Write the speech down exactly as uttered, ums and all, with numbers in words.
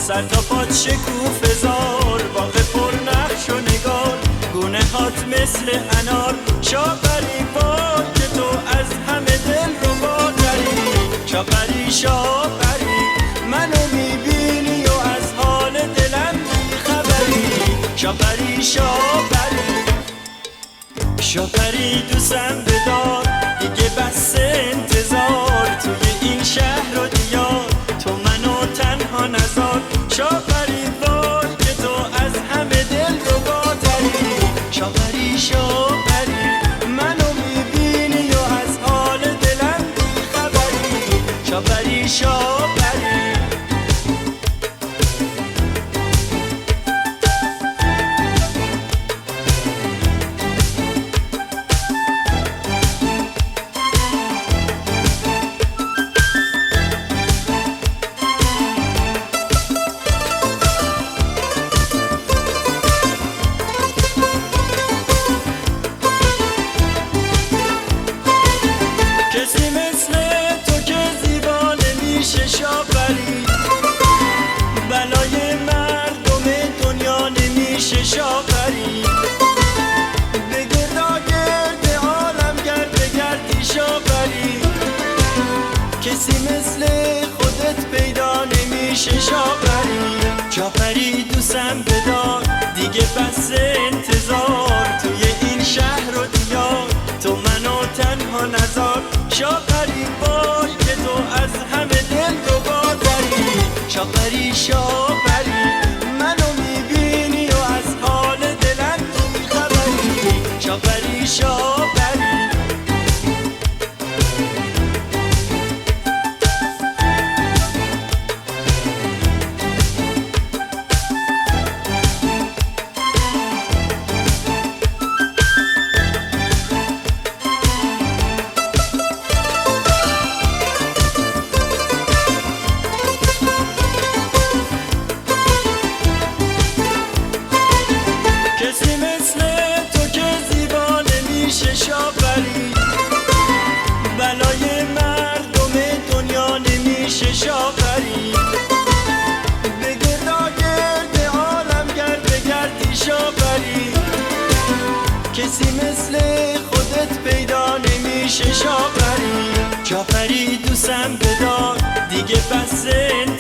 سر تا پات شکوفه زار، باغ پر نقش و نگار، گونه هات مثل انار. شاپری وای که تو از همه دل رو باتری، شاپری شاپری منو میبینی و از حال دلم بیخبری. شاپری شاپری شاپری دوستم بدار، دیگه بس انتظار توی این شهر و دیار، تو منو تنها نذار. شاپری وای که تو از همه دل رو باتری، شاپری شاپری منو میبینی و از حال دلم بیخبری. شاپری شاپری کسی مثل تو که زیبا نمیشه شاپری، بلای مردم دنیا نمیشه شاپری. به گرداگرد عالم گرد بگردی شاپری، کسی مثل خودت پیدا نمیشه شاپری. شاپری دوستم بدار، دیگه بس انتظار توی این شهر و دیار، تو منو تنها نذار. شاپری وای که تو از همه دل رو باتری، شاپری شاپری منو میبینی و از حال دلم بیخبری. شاپری شاپری کسی مثل تو که زیبا نمیشه شاپری، بلای مردم دنیا نمیشه شاپری. به گرداگرد عالم گرد بگردی شاپری، کسی مثل خودت پیدا نمیشه شاپری. شاپری دوستم بدار، دیگه بس